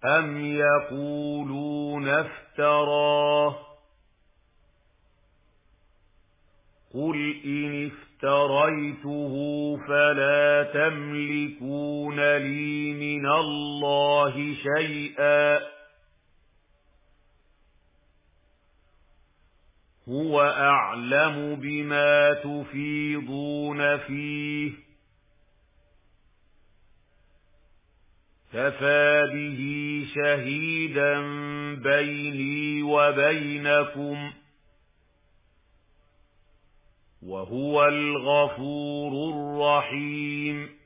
أَمْ يَقُولُونَ افْتَرَاهُ قُلْ إِنِ افْتَرَيْتُهُ فَلَا تَمْلِكُونَ لِي مِنَ اللَّهِ شَيْئًا هُوَ أَعْلَمُ بِمَا تُفِيضُونَ فِيهِ كَفَى بِهِ شَهِيدًا بَيْنِي وَبَيْنَكُمْ وَهُوَ الْغَفُورُ الرَّحِيمُ